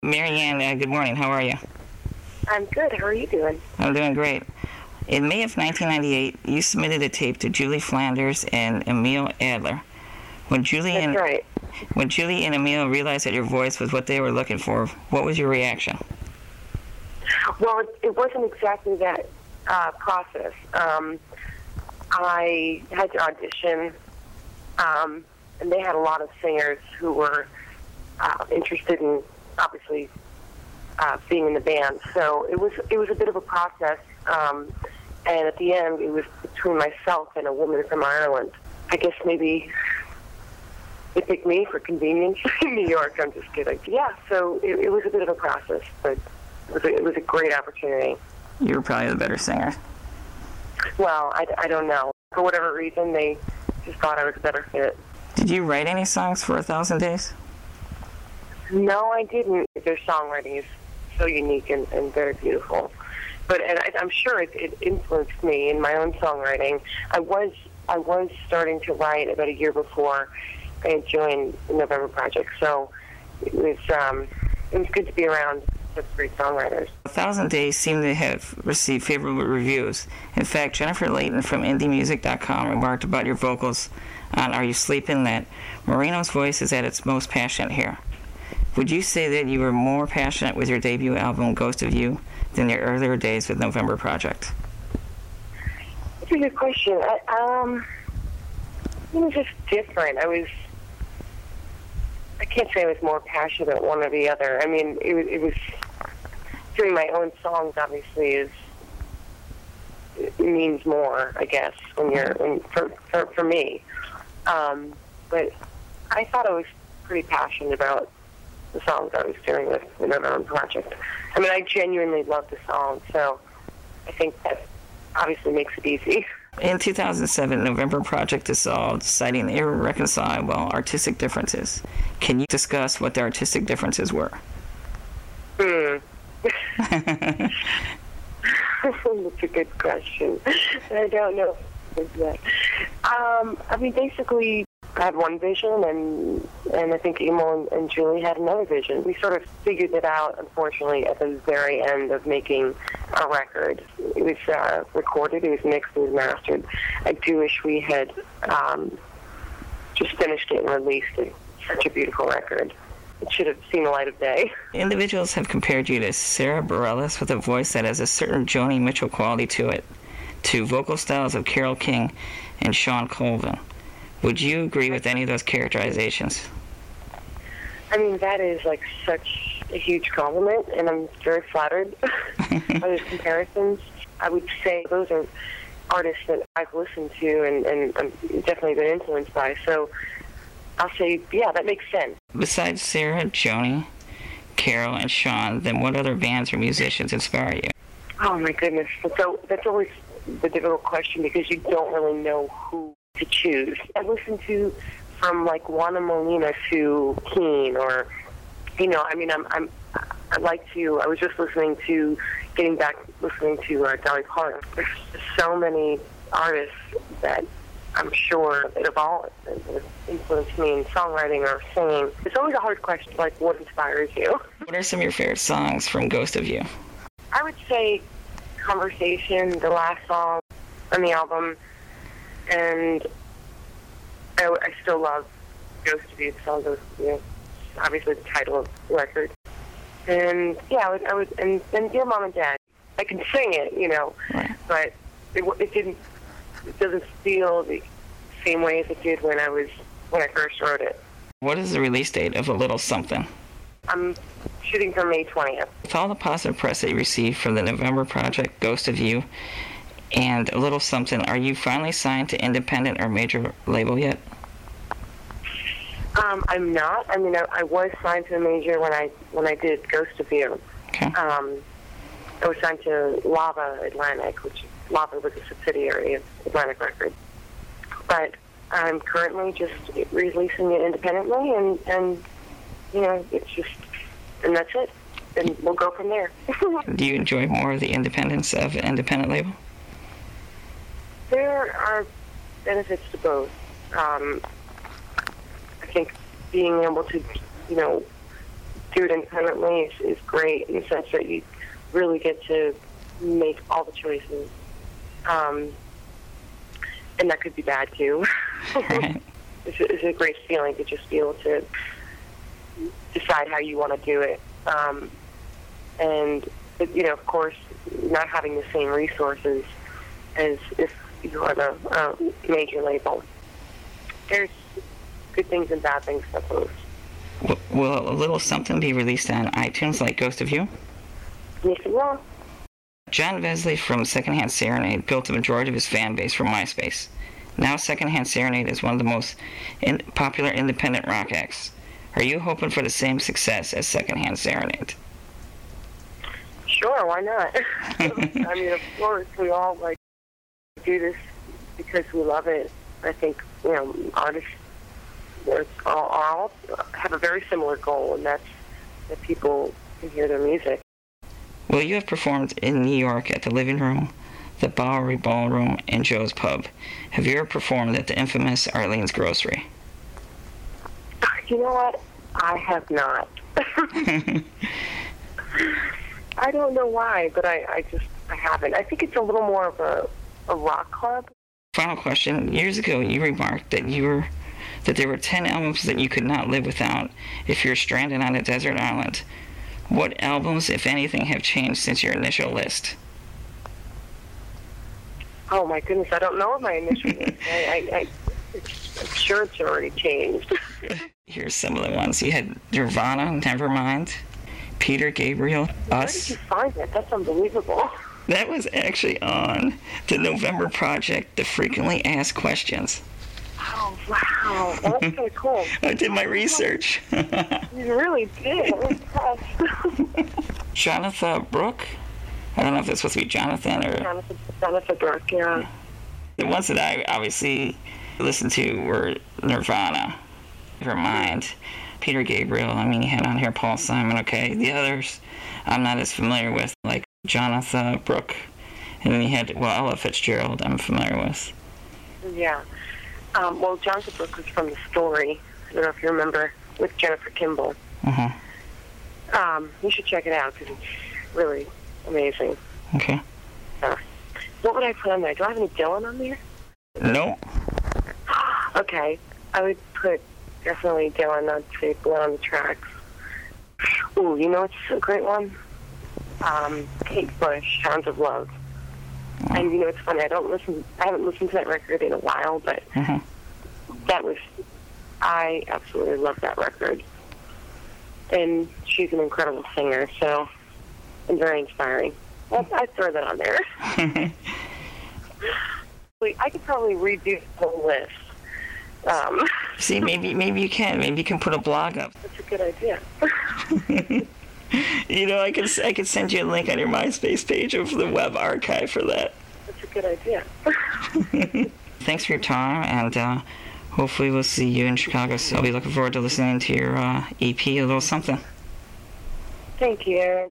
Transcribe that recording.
Marianne, good morning. How are you? I'm good. How are you doing? I'm doing great. In May of 1998, you submitted a tape to Julie Flanders and Emil Adler. When Julie That's right. When Julie and Emil realized that your voice was what they were looking for, what was your reaction? Well, it wasn't exactly that process. I had to audition, and they had a lot of singers who were interested in, obviously, being in the band. So it was a bit of a process, and at the end, it was between myself and a woman from Ireland. I guess maybe they picked me for convenience in New York. I'm just kidding. Yeah, so it was a bit of a process, but it was a great opportunity. You were probably the better singer. Well, I don't know. For whatever reason, they just thought I was a better fit. Did you write any songs for 1,000 Days? No, I didn't. Their songwriting is so unique and very beautiful. But I'm sure it influenced me in my own songwriting. I was starting to write about a year before I joined the November Project, so it was good to be around such great songwriters. 1,000 Days seemed to have received favorable reviews. In fact, Jennifer Layton from IndieMusic.com remarked about your vocals on Are You Sleeping that Marino's voice is at its most passionate here. Would you say that you were more passionate with your debut album, Ghost of You, than your earlier days with November Project? That's a good question. It was just different. I can't say I was more passionate about one or the other. I mean, it was doing my own songs. Obviously, it means more, I guess, for me. But I thought I was pretty passionate about the songs I was doing with the November Project. I mean, I genuinely love the song, so I think that obviously makes it easy. In 2007, November Project dissolved, citing irreconcilable artistic differences. Can you discuss what the artistic differences were? That's a good question. I don't know. I mean, basically, I had one vision, and I think Emil and Julie had another vision. We sort of figured it out, unfortunately, at the very end of making a record. It was recorded, it was mixed, it was mastered. I do wish we had just finished it and released it. Such a beautiful record. It should have seen the light of day. Individuals have compared you to Sarah Bareilles with a voice that has a certain Joni Mitchell quality to it, to vocal styles of Carole King and Shawn Colvin. Would you agree with any of those characterizations? I mean, that is like such a huge compliment, and I'm very flattered by those comparisons. I would say those are artists that I've listened to and I'm definitely been influenced by. So I'll say, yeah, that makes sense. Besides Sarah, Joni, Carole, and Shawn, then what other bands or musicians inspire you? Oh, my goodness. So that's always the difficult question because you don't really know who to choose. I listen to from like Juana Molina to Keane, or I mean, I was just listening to Dolly Parton. There's so many artists that I'm sure that have all influenced me in songwriting or singing. It's always a hard question, like what inspires you. What are some of your favorite songs from Ghost of You? I would say Conversation, the last song on the album, and I still love Ghost of You. The song Ghost of You, obviously the title of the record. And yeah, I would, and then Dear Mom and Dad. I can sing it, Right. but it doesn't feel the same way as it did when I first wrote it. What is the release date of A Little Something? I'm shooting for May 20th. With all the positive press that you received from the November Project, Ghost of You, and A Little Something, are you finally signed to independent or major label yet? I'm not. I mean, I was signed to a major when I did Ghost of You. Okay. I was signed to Lava Atlantic, which Lava was a subsidiary of Atlantic Records. But I'm currently just releasing it independently, and it's just, and that's it. And we'll go from there. Do you enjoy more of the independence of an independent label? There are benefits to both. I think being able to, do it independently is great in the sense that you really get to make all the choices. And that could be bad, too. Right. It's a great feeling to just be able to decide how you want to do it. And, of course, not having the same resources as if you are the major label. There's good things and bad things, I suppose. Will a little something be released on iTunes like Ghost of You? Yes, it will. John Vesley from Secondhand Serenade built a majority of his fan base from MySpace. Now Secondhand Serenade is one of the most popular independent rock acts. Are you hoping for the same success as Secondhand Serenade? Sure, why not? I mean, of course, we all do this because we love it. I think artists all have a very similar goal, and that's that people can hear their music. Well, you have performed in New York at the Living Room, the Bowery Ballroom, and Joe's Pub. Have you ever performed at the infamous Arlene's Grocery? You know what? I have not. I don't know why, but I haven't. I think it's a little more of a rock club. Final question. Years ago, you remarked that there were 10 albums that you could not live without if you're stranded on a desert island. What albums, if anything, have changed since your initial list? Oh, my goodness. I don't know my initial list. I'm sure it's already changed. Here's some of the ones. You had Nirvana, Nevermind, Peter Gabriel, Where Us. did you find that? That's unbelievable. That was actually on the November Project, The Frequently Asked Questions. Oh, wow. That's kind of cool. I did my research. You really did. I'm impressed. Jonathan Brooke? I don't know if that's supposed to be Jonathan or... Jonathan Brooke, yeah. The ones that I obviously listened to were Nirvana, Nevermind, Peter Gabriel. I mean, you had on here Paul Simon, okay. The others I'm not as familiar with, like Jonathan Brooke. And then you had, Ella Fitzgerald I'm familiar with. Yeah. Well, Jonathan Brooke was from The Story. I don't know if you remember, with Jennifer Kimball. Uh-huh. You should check it out because it's really amazing. Okay. What would I put on there? Do I have any Dylan on there? No. Okay. I would put definitely Dylan. I'd say Blood on the Tracks. Ooh, you know it's a great one? Kate Bush, Sounds of Love. And it's funny, I haven't listened to that record in a while, but I absolutely love that record. And she's an incredible singer, so, and very inspiring. I'd throw that on there. I could probably redo the whole list. See, maybe you can. Maybe you can put a blog up. That's a good idea. I could send you a link on your MySpace page of the web archive for that. That's a good idea. Thanks for your time, and hopefully we'll see you in Chicago. So I'll be looking forward to listening to your EP, A Little Something. Thank you, Aaron.